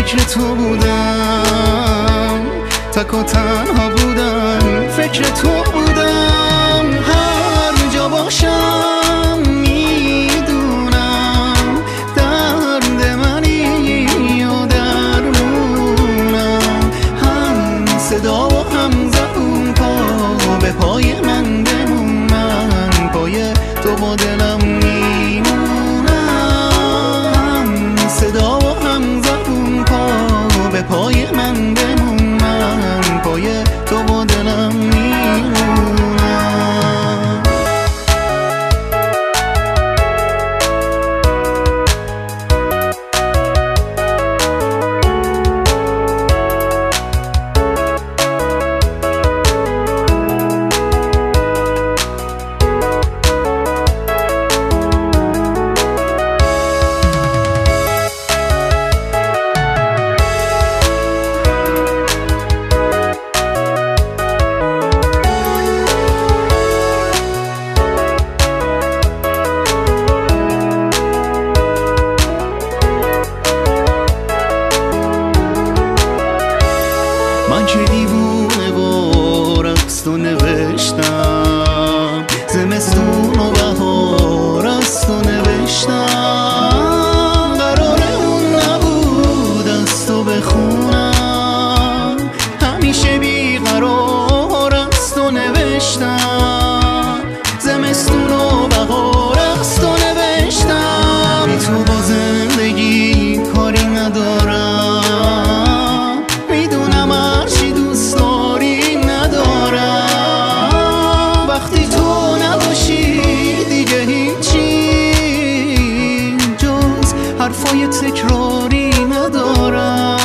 فکر تو بودم، تک و تنها بودم، فکر تو بودم. هر جا باشم میدونم درد منی و درمونم. هم صدا و هم زبون پا به پای من بمون، من پای تو با دلم میمونم. هم صدا و هم زبون پا به پای من بمون، من پای تو با دلم میمونم. من که دیوونه و رقص تو نوشتم، زمستون و بهار از تو نوشتم. قراره اون نبود از تو بخونم، همیشه بیقرار از تو نوشتم. زمستون و بهار از تو نوشتم. بی تو با زندگی کاری ندارم، میدونم هرچی دوست داری ندارم. وقتی تو نباشی دیگه هیچی جز حرفای تکراری ندارم.